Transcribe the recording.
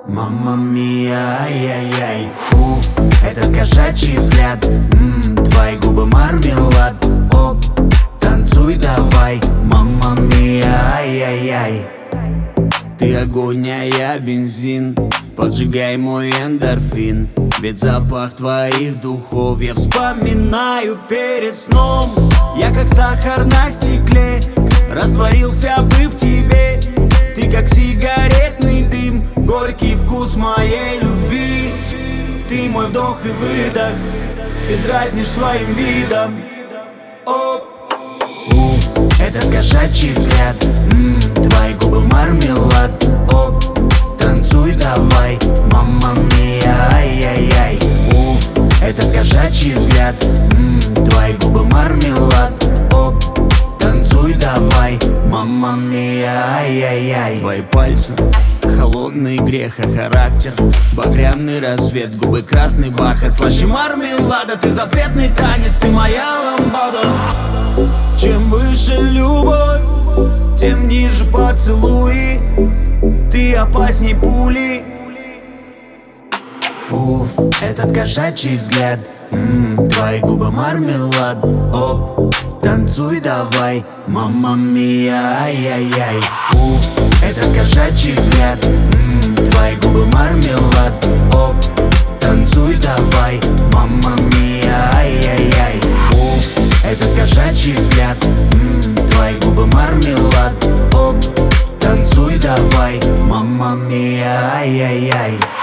Мамма мия, ай-яй-яй. Уф, этот кошачий взгляд, твои губы мармелад. Оп, танцуй давай, мамма мия, ай-яй-яй. Ты огонь, а я бензин, поджигай мой эндорфин. Ведь запах твоих духов я вспоминаю перед сном. Я как сахар на стекле, растворился бы в тебе. Ты как сигаретный дым, горький вкус моей любви. Ты мой вдох и выдох, ты дразнишь своим видом. Оп. Уф, этот кошачий взгляд, твои губы мармелад. Оп, танцуй давай, мамма мия, ай-яй-яй. Уф, этот кошачий взгляд, твои губы мармелад. Оп, танцуй давай, мамма мия, ай-яй-яй. Твои пальцы холодный грех, а характер багряный рассвет, губы красный бархат, слаще мармелада. Ты запретный танец, ты моя ламбада. Чем выше любовь, тем ниже поцелуи. Ты опасней пули. Уф, этот кошачий взгляд, твои губы мармелад. Оп, танцуй давай, мамма мия, ай-яй-яй. Уф, этот кошачий взгляд, твои губы мармелад. Оп, танцуй давай, мамма мия, ай-яй-яй. Уф, этот кошачий взгляд, твои губы мармелад. Оп, танцуй давай, мамма мия, ай-яй-яй.